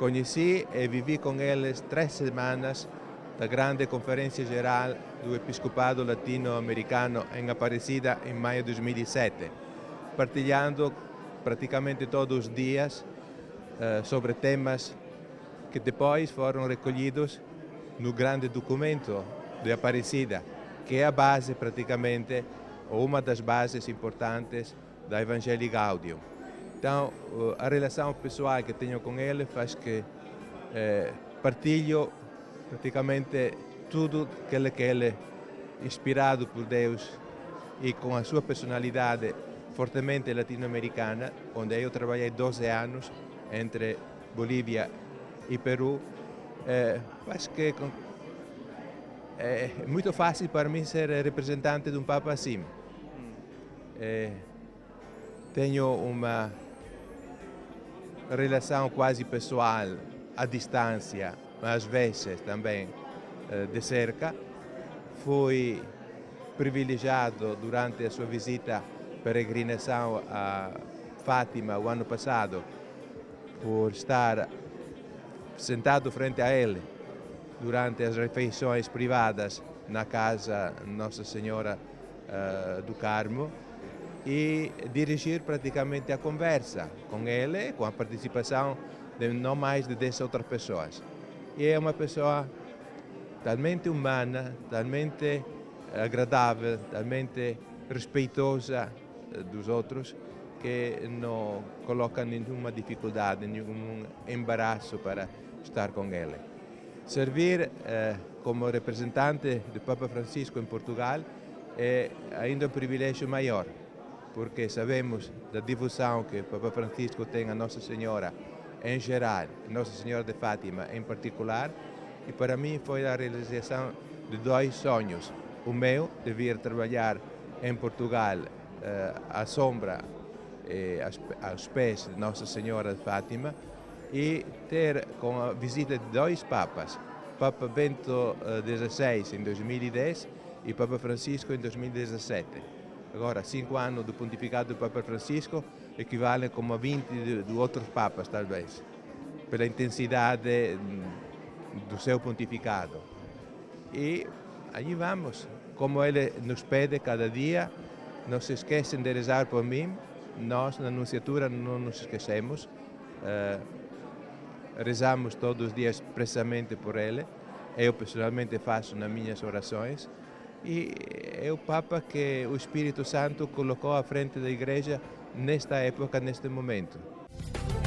Conheci e vivi com eles 3 semanas da grande conferência geral do Episcopado Latino-Americano em Aparecida em maio de 2007, partilhando praticamente todos os dias sobre temas que depois foram recolhidos no grande documento de Aparecida, que é a base praticamente, ou uma das bases importantes da Evangelii Gaudium. Então, a relação pessoal que tenho com ele faz que partilho praticamente tudo que ele, inspirado por Deus e com a sua personalidade fortemente latino-americana, onde eu trabalhei 12 anos entre Bolívia e Peru, faz que é muito fácil para mim ser representante de um Papa assim. Tenho uma relação quase pessoal, à distância, mas às vezes também de cerca. Fui privilegiado durante a sua visita peregrinação a Fátima o ano passado por estar sentado frente a ele durante as refeições privadas na casa Nossa Senhora do Carmo e dirigir praticamente a conversa com ele, com a participação de não mais de 10 outras pessoas. E é uma pessoa talmente humana, talmente agradável, talmente respeitosa dos outros, que não coloca nenhuma dificuldade, nenhum embaraço para estar com ele. Servir como representante do Papa Francisco em Portugal é ainda um privilégio maior, porque sabemos da devoção que o Papa Francisco tem a Nossa Senhora em geral, Nossa Senhora de Fátima em particular, e para mim foi a realização de 2 sonhos. O meu, de vir trabalhar em Portugal à sombra e aos pés de Nossa Senhora de Fátima, e ter com a visita de 2 papas, Papa Bento XVI em 2010 e Papa Francisco em 2017. Agora, 5 anos do pontificado do Papa Francisco equivalem como a 20 de outros papas, talvez, pela intensidade do seu pontificado. E aí vamos, como ele nos pede cada dia, não se esquecem de rezar por mim. Nós, na Anunciatura, não nos esquecemos. Rezamos todos os dias expressamente por ele. Eu pessoalmente faço nas minhas orações. E é o Papa que o Espírito Santo colocou à frente da Igreja nesta época, neste momento.